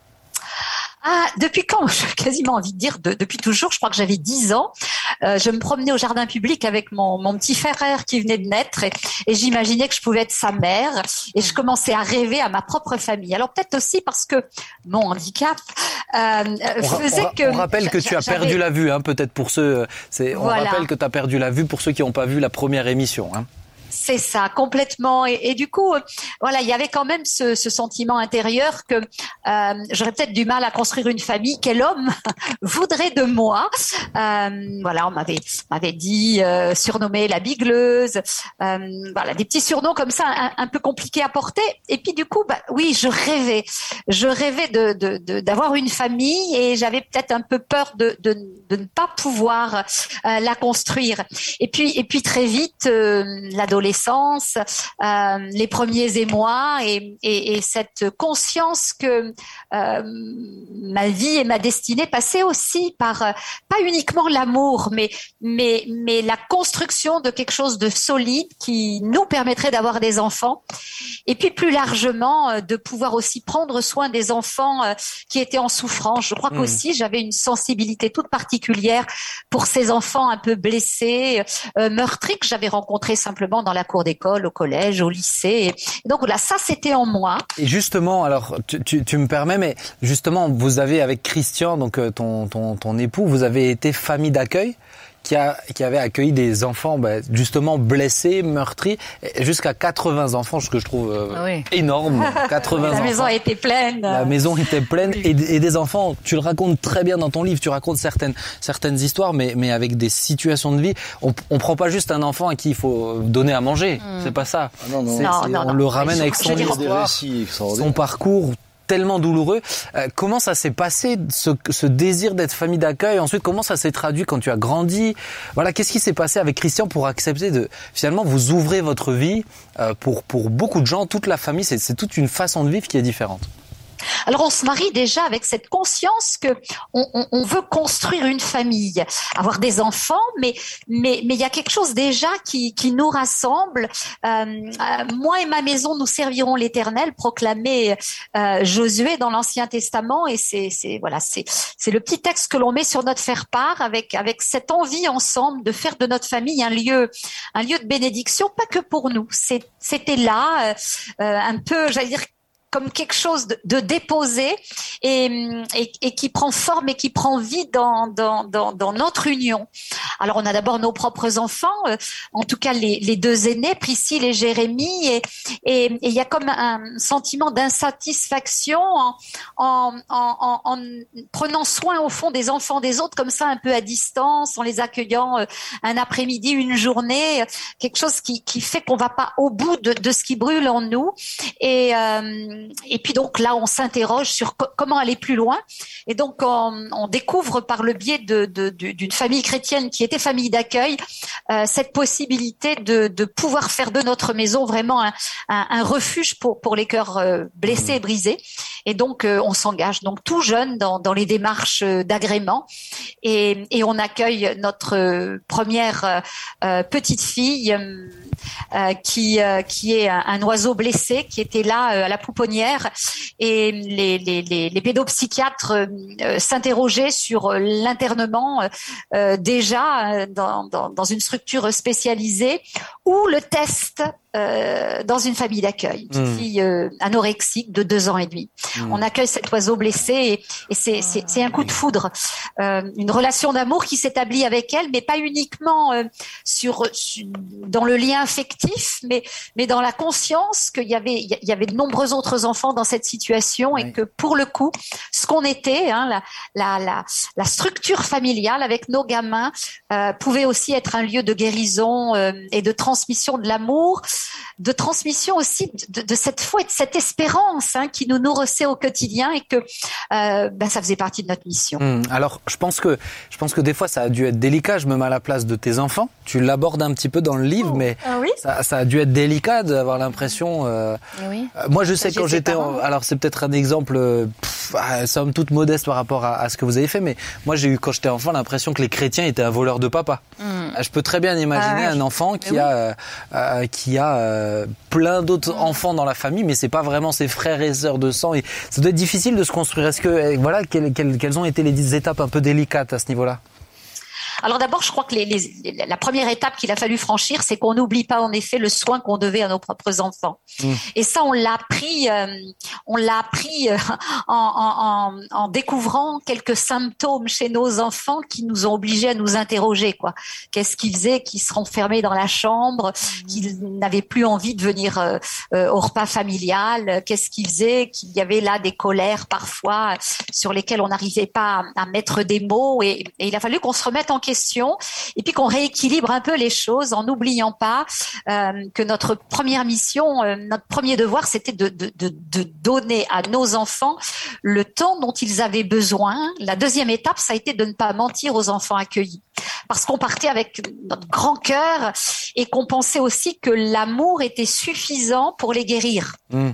[SPEAKER 21] Ah, depuis quand ? J'ai quasiment envie de dire de, depuis toujours. Je crois que j'avais dix ans. Euh, je me promenais au jardin public avec mon, mon petit frère qui venait de naître et, et j'imaginais que je pouvais être sa mère et je commençais à rêver à ma propre famille. Alors peut-être aussi parce que mon handicap euh, faisait
[SPEAKER 18] on,
[SPEAKER 21] que...
[SPEAKER 18] On rappelle que tu as
[SPEAKER 21] j'avais...
[SPEAKER 18] perdu la vue, hein, peut-être pour ceux... C'est, on
[SPEAKER 21] voilà.
[SPEAKER 18] rappelle que tu as perdu la vue pour ceux qui n'ont pas vu la première émission. Hein.
[SPEAKER 21] C'est ça, complètement. Et, et du coup, euh, voilà, il y avait quand même ce, ce sentiment intérieur que euh, j'aurais peut-être du mal à construire une famille. Quel homme voudrait de moi ? euh, Voilà, on m'avait m'avait dit euh, surnommée la bigleuse. Euh, voilà, des petits surnoms comme ça, un, un peu compliqués à porter. Et puis du coup, bah oui, je rêvais, je rêvais de, de, de d'avoir une famille et j'avais peut-être un peu peur de de, de ne pas pouvoir euh, la construire. Et puis et puis très vite, euh, l'adolescence. Euh, les premiers émois et, et, et cette conscience que euh, ma vie et ma destinée passaient aussi par euh, pas uniquement l'amour, mais mais mais la construction de quelque chose de solide qui nous permettrait d'avoir des enfants. Et puis plus largement euh, de pouvoir aussi prendre soin des enfants euh, qui étaient en souffrance. Je crois mmh. qu'aussi j'avais une sensibilité toute particulière pour ces enfants un peu blessés, euh, meurtris que j'avais rencontrés simplement dans la cour d'école, au collège, au lycée. Et donc là, ça, c'était en moi.
[SPEAKER 18] Et justement, alors, tu, tu, tu me permets, mais justement, vous avez avec Christian, donc ton, ton, ton époux, vous avez été famille d'accueil qui, a, qui avait accueilli des enfants bah, justement blessés, meurtris, jusqu'à quatre-vingts enfants, ce que je trouve euh, ah oui. énorme. quatre-vingts
[SPEAKER 21] La
[SPEAKER 18] enfants.
[SPEAKER 21] maison était pleine.
[SPEAKER 18] La maison était pleine et, et des enfants, tu le racontes très bien dans ton livre, tu racontes certaines, certaines histoires, mais, mais avec des situations de vie. On, on prend pas juste un enfant à qui il faut donner à manger, mmh. c'est pas ça.
[SPEAKER 19] Ah non, non.
[SPEAKER 18] C'est,
[SPEAKER 21] non,
[SPEAKER 18] c'est,
[SPEAKER 21] non,
[SPEAKER 18] on
[SPEAKER 21] non.
[SPEAKER 18] le ramène avec son
[SPEAKER 19] histoire,
[SPEAKER 18] son parcours tellement douloureux. Euh, comment ça s'est passé, ce, ce désir d'être famille d'accueil? Ensuite, comment ça s'est traduit quand tu as grandi? Voilà, qu'est-ce qui s'est passé avec Christian pour accepter de, finalement, vous ouvrez votre vie euh, pour pour beaucoup de gens, toute la famille, c'est, c'est toute une façon de vivre qui est différente.
[SPEAKER 21] Alors on se marie déjà avec cette conscience que on, on, on veut construire une famille, avoir des enfants, mais mais mais il y a quelque chose déjà qui qui nous rassemble. Euh, euh, moi et ma maison, nous servirons l'Éternel, proclamait euh, Josué dans l'Ancien Testament, et c'est c'est voilà c'est c'est le petit texte que l'on met sur notre faire-part avec avec cette envie ensemble de faire de notre famille un lieu un lieu de bénédiction, pas que pour nous. C'est, c'était là euh, un peu, j'allais dire, comme quelque chose de, de déposé et, et, et qui prend forme et qui prend vie dans, dans, dans, dans notre union. Alors, on a d'abord nos propres enfants, euh, en tout cas les, les deux aînés, Priscille et Jérémie, et et il y a comme un sentiment d'insatisfaction en, en, en, en, en prenant soin au fond des enfants des autres, comme ça un peu à distance, en les accueillant euh, un après-midi, une journée, quelque chose qui, qui fait qu'on va pas au bout de, de ce qui brûle en nous. Et euh, Et puis donc là, on s'interroge sur co- comment aller plus loin. Et donc on, on découvre par le biais de, de, de, d'une famille chrétienne qui était famille d'accueil euh, cette possibilité de, de pouvoir faire de notre maison vraiment un, un, un refuge pour, pour les cœurs euh, blessés et brisés. Et donc euh, on s'engage donc tout jeune dans, dans les démarches d'agrément et, et on accueille notre euh, première euh, petite fille euh, qui euh, qui est un, un oiseau blessé qui était là euh, à la pouponnière. Et les, les, les, les pédopsychiatres euh, s'interrogeaient sur l'internement euh, déjà dans, dans, dans une structure spécialisée où le test euh, dans une famille d'accueil, une petite
[SPEAKER 18] Mmh.
[SPEAKER 21] fille euh, anorexique de deux ans et demi.
[SPEAKER 18] Mmh.
[SPEAKER 21] On accueille cet oiseau blessé et, et c'est, c'est, c'est un coup de foudre, euh, une relation d'amour qui s'établit avec elle, mais pas uniquement euh, sur, sur dans le lien affectif, mais mais dans la conscience qu'il y avait il y avait de nombreux autres enfants dans cette situation
[SPEAKER 18] Oui.
[SPEAKER 21] et que pour le coup, ce qu'on était, hein, la, la la la structure familiale avec nos gamins euh, pouvait aussi être un lieu de guérison euh, et de transmission de l'amour, de transmission aussi de, de cette foi et de cette espérance hein, qui nous nourrissait au quotidien et que euh, ben, ça faisait partie de notre mission.
[SPEAKER 18] Hum, alors, je pense que je pense que des fois, ça a dû être délicat. Je me mets à la place de tes enfants. Tu l'abordes un petit peu dans le livre, mais
[SPEAKER 21] Ah oui
[SPEAKER 18] ça, ça a dû être délicat d'avoir l'impression. Euh,
[SPEAKER 20] Oui.
[SPEAKER 18] euh, moi, je sais
[SPEAKER 21] J'ai
[SPEAKER 18] quand
[SPEAKER 21] ses
[SPEAKER 18] j'étais.
[SPEAKER 21] parents.
[SPEAKER 18] En, alors, c'est peut-être un exemple, euh, pff, ah, somme toute modeste par rapport à, à ce que vous avez fait, mais moi, j'ai eu quand j'étais enfant l'impression que les chrétiens étaient un voleur de papa.
[SPEAKER 20] Mm.
[SPEAKER 18] Je peux très bien imaginer
[SPEAKER 21] Ah oui.
[SPEAKER 18] un enfant qui
[SPEAKER 21] Mais
[SPEAKER 18] a euh, euh, qui a euh, plein d'autres enfants dans la famille, mais c'est pas vraiment ses frères et sœurs de sang. Et ça doit être difficile de se construire. Est-ce que euh, voilà, quelles, quelles, quelles ont été les étapes un peu délicates à ce niveau-là?
[SPEAKER 21] Alors d'abord, je crois que les, les, la première étape qu'il a fallu franchir, c'est qu'on n'oublie pas en effet le soin qu'on devait à nos propres enfants.
[SPEAKER 18] Mmh.
[SPEAKER 21] Et ça, on l'a appris, euh, on l'a appris euh, en, en, en, en découvrant quelques symptômes chez nos enfants qui nous ont obligés à nous interroger. Quoi Qu'est-ce qu'ils faisaient, qu'ils se renfermaient dans la chambre, qu'ils n'avaient plus envie de venir euh, euh, au repas familial. Qu'est-ce qu'ils faisaient, qu'il y avait là des colères parfois sur lesquelles on n'arrivait pas à, à mettre des mots. Et, et il a fallu qu'on se remette en question et puis qu'on rééquilibre un peu les choses en n'oubliant pas euh, que notre première mission, euh, notre premier devoir, c'était de, de, de, de donner à nos enfants le temps dont ils avaient besoin. La deuxième étape, ça a été de ne pas mentir aux enfants accueillis. Parce qu'on partait avec notre grand cœur et qu'on pensait aussi que l'amour était suffisant pour les guérir.
[SPEAKER 18] Mmh.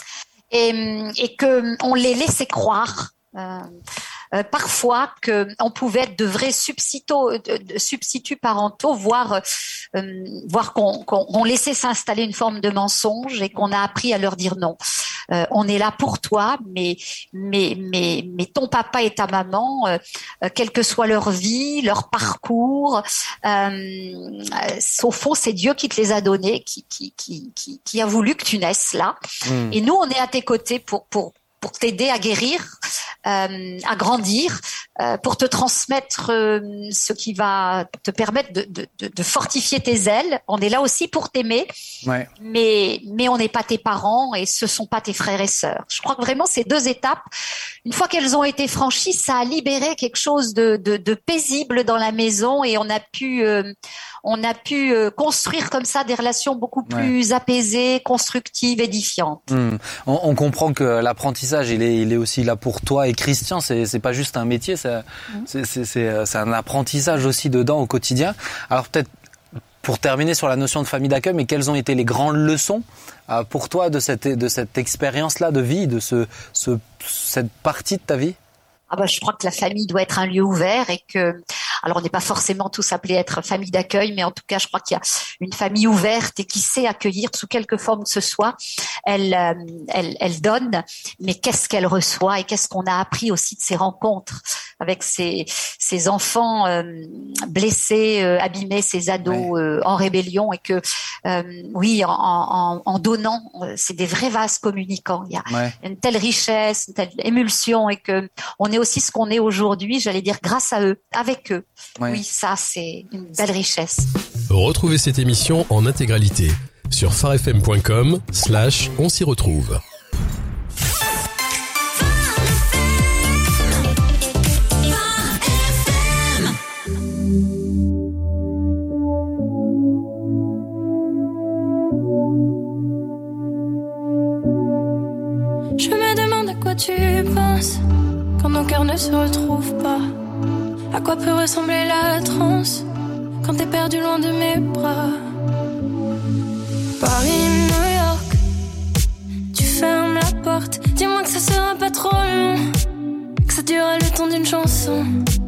[SPEAKER 21] Et, et que on les laissait croire euh, euh, parfois que on pouvait être de vrais substituts, de, de substituts parentaux, voire euh, voire qu'on, qu'on on laissait s'installer une forme de mensonge et qu'on a appris à leur dire non. Euh, on est là pour toi, mais mais mais mais ton papa et ta maman, euh, euh, quelle que soit leur vie, leur parcours, euh, euh, au fond c'est Dieu qui te les a donnés, qui qui qui qui, qui a voulu que tu naisses là.
[SPEAKER 18] Mmh.
[SPEAKER 21] Et nous on est à tes côtés pour pour pour t'aider à guérir, euh, à grandir, euh, pour te transmettre euh, ce qui va te permettre de, de, de, de fortifier tes ailes. On est là aussi pour t'aimer,
[SPEAKER 18] Ouais.
[SPEAKER 21] mais mais on n'est pas tes parents et ce sont pas tes frères et sœurs. Je crois que vraiment ces deux étapes, une fois qu'elles ont été franchies, ça a libéré quelque chose de, de, de paisible dans la maison et on a pu euh, on a pu euh, construire comme ça des relations beaucoup plus
[SPEAKER 18] Ouais.
[SPEAKER 21] apaisées, constructives, édifiantes.
[SPEAKER 18] Mmh. On, on comprend que l'apprentissage, il est, il est aussi là pour toi et Christian. C'est, c'est pas juste un métier, c'est, c'est, c'est, c'est, c'est un apprentissage aussi dedans au quotidien. Alors peut-être pour terminer sur la notion de famille d'accueil, mais quelles ont été les grandes leçons euh, pour toi de cette, de cette expérience-là de vie, de ce, ce, cette partie de ta vie?
[SPEAKER 21] Ah bah, je crois que la famille doit être un lieu ouvert et que, alors on n'est pas forcément tous appelés à être famille d'accueil, mais en tout cas, je crois qu'il y a une famille ouverte et qui sait accueillir sous quelque forme que ce soit. Elle, euh, elle, elle donne, mais qu'est-ce qu'elle reçoit et qu'est-ce qu'on a appris aussi de ces rencontres avec ces, ces enfants euh, blessés, euh, abîmés, ces ados euh, en rébellion et que, euh, oui, en, en, en donnant, euh, c'est des vrais vases communicants. Il y a
[SPEAKER 18] Ouais.
[SPEAKER 21] une telle richesse, une telle émulsion et que on est aussi ce qu'on est aujourd'hui, j'allais dire grâce à eux, avec eux.
[SPEAKER 18] Ouais.
[SPEAKER 21] Oui, ça c'est une belle richesse.
[SPEAKER 17] Retrouvez cette émission en intégralité sur farfm.com slash on s'y retrouve.
[SPEAKER 12] Je me demande à quoi tu penses quand nos cœurs ne se retrouvent pas. À quoi peut ressembler la transe quand t'es perdu loin de mes bras. Paris, New York, tu fermes la porte. Dis-moi que ça sera pas trop long, que ça durera le temps d'une chanson.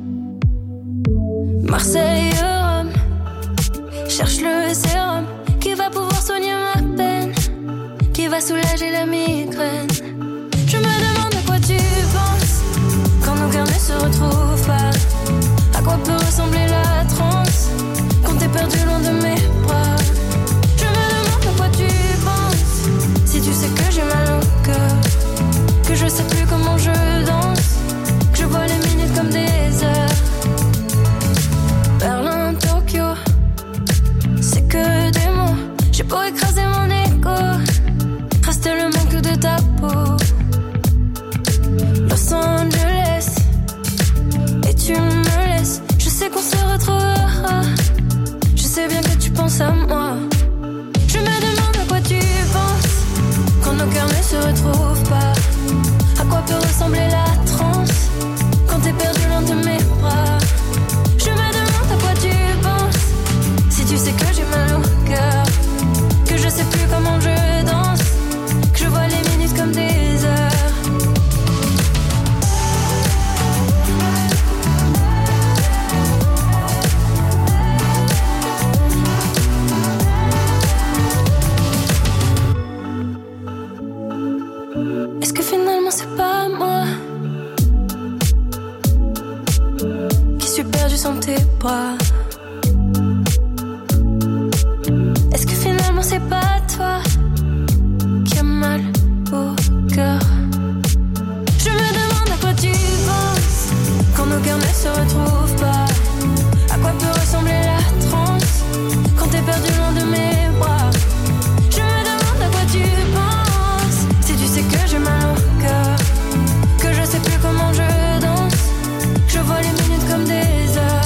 [SPEAKER 12] Marseille, Rome, cherche le sérum qui va pouvoir soigner ma peine, qui va soulager la migraine. Je me demande à quoi tu penses quand nos cœurs ne se retrouvent pas. À quoi peut ressembler la transe quand t'es perdu loin de mes bras. Je me demande à quoi tu perdu sans tes bras. Est-ce que finalement c'est pas toi qui a mal au cœur? Je me demande à quoi tu penses quand nos cœurs ne se retrouvent pas. À quoi peut ressembler la transe quand t'es perdu loin de mes bras? Je me demande à quoi tu penses si tu sais que j'ai mal au cœur, que je sais plus comment je danse. Je vois les minutes comme des heures.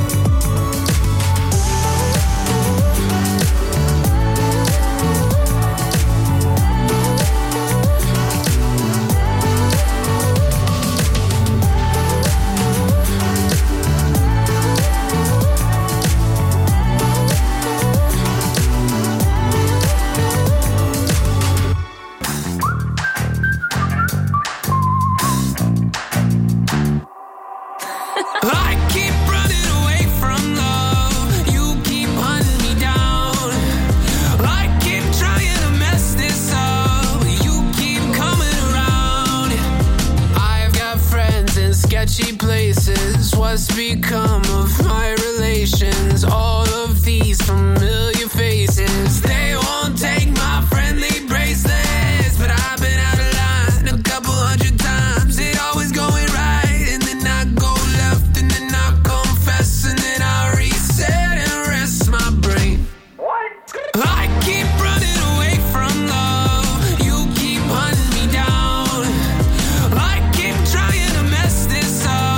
[SPEAKER 13] Places, what's become of my relations? All of these familiar faces, they won't take my friendly bracelets. But I've been out of line a couple hundred times. It always going right, and then I go left, and then I confess, and then I reset and rest my brain. What? I keep running away from love. You keep hunting me down. I keep trying to mess this up.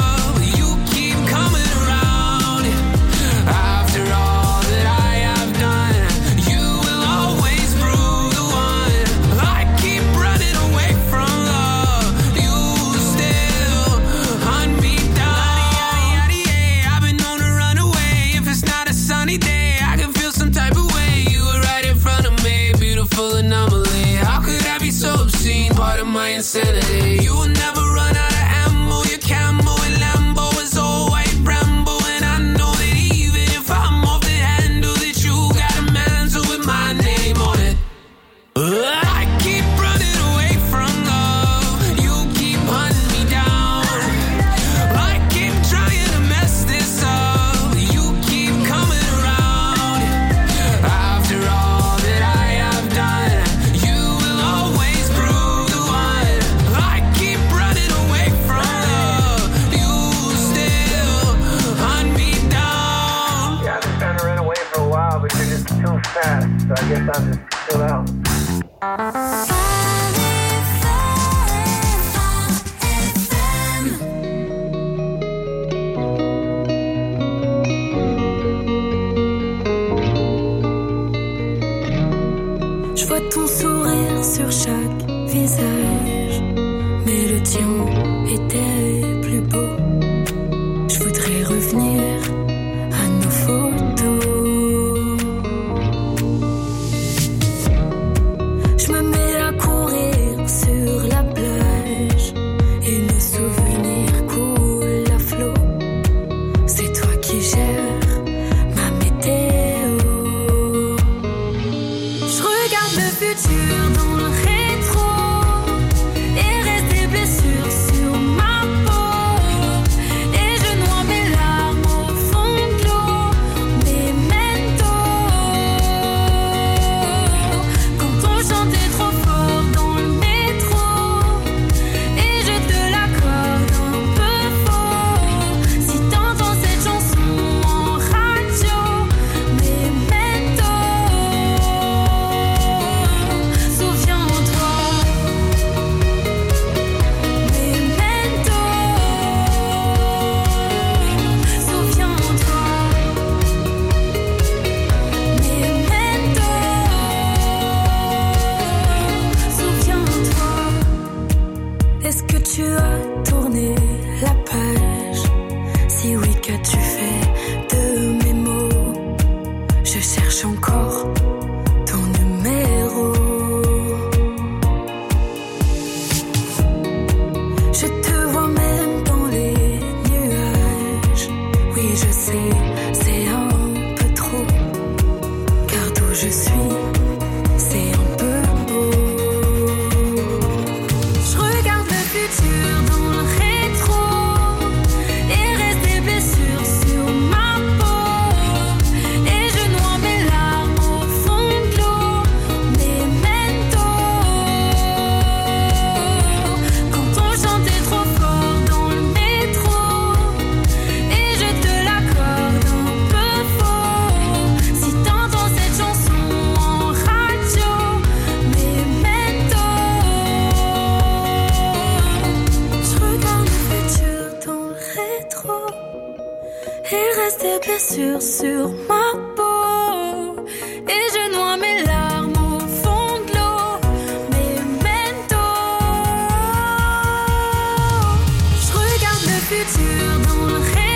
[SPEAKER 13] Part of my insanity. You will never run out of ammo. Your camo and Lambo is all white Rambo. And I know that even if I'm off the handle, that you got a mantle with my name on it. I keep running away from love. You keep hunting me down. I keep trying to mess this up. You keep coming around. After all that I have done, you will always prove the one. I keep running away from love. You still hunt me down.
[SPEAKER 1] Yeah, I've been trying to run away for a while, but you're just too fast. So I guess I'll just chill out.
[SPEAKER 12] Je vois ton sourire sur chaque visage, mais le tien était plus beau. Je voudrais revenir à nos photos. Je me mets à courir sur la plage et nos souvenirs coulent à flot. C'est toi qui gères ma météo. Je regarde le futur dans le rétro et reste des blessures sur ma peau. Et je noie mes larmes au fond de l'eau. Memento. Quand on chantait trop fort dans le métro et je te l'accorde un peu faux. Si t'entends cette chanson en radio, Memento. Souviens-toi, Memento. Souviens-toi, Memento. Souviens-toi. Est-ce que tu as tourné la page? Si oui, qu'as-tu fait de mes mots? Je cherche encore ton numéro. Je te vois même dans les nuages. Oui, je sais, c'est un peu trop. Car d'où je suis, c'est un peu beau. Je regarde le futur dans le rétro et reste des blessures sur Il reste des blessures sur ma peau et je noie mes larmes au fond de l'eau. Memento. Je regarde le futur dans le réel.